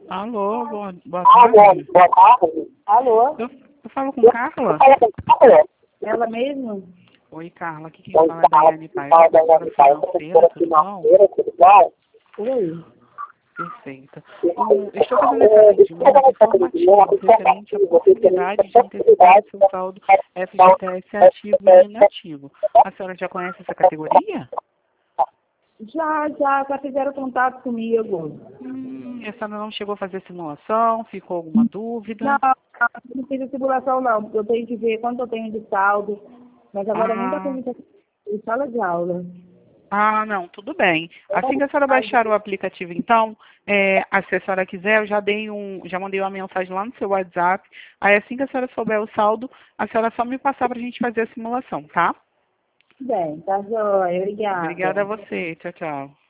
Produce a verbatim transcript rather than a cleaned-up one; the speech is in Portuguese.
Alô, boa, boa Alô, tarde. boa tarde. Alô? Eu, eu falo com Carla? Ela mesmo? Oi, Carla. Aqui quem Oi, fala é Daiane Paiva, fala da professora Dani Paiva, financeira, professora tudo bom? financeira, tudo bom? Oi. Perfeito. Um, estou fazendo esse atendimento informativo referente à possibilidade de antecipar o seu saldo F G T S ativo e inativo. A senhora já conhece essa categoria? Já, já, já fizeram contato comigo. Hum, a senhora não chegou a fazer simulação? Ficou alguma dúvida? Não, não fiz a simulação não. Eu tenho que ver quanto eu tenho de saldo. Mas agora nunca Ah, fiz em sala de aula. Ah, não, tudo bem. Assim que a senhora baixar o aplicativo, então, é, se a senhora quiser, eu já dei um, já mandei uma mensagem lá no seu WhatsApp. Aí assim que a senhora souber o saldo, a senhora só me passar para a gente fazer a simulação, tá? Bem, tá joia. Obrigada a Obrigada. você. Tchau, tchau.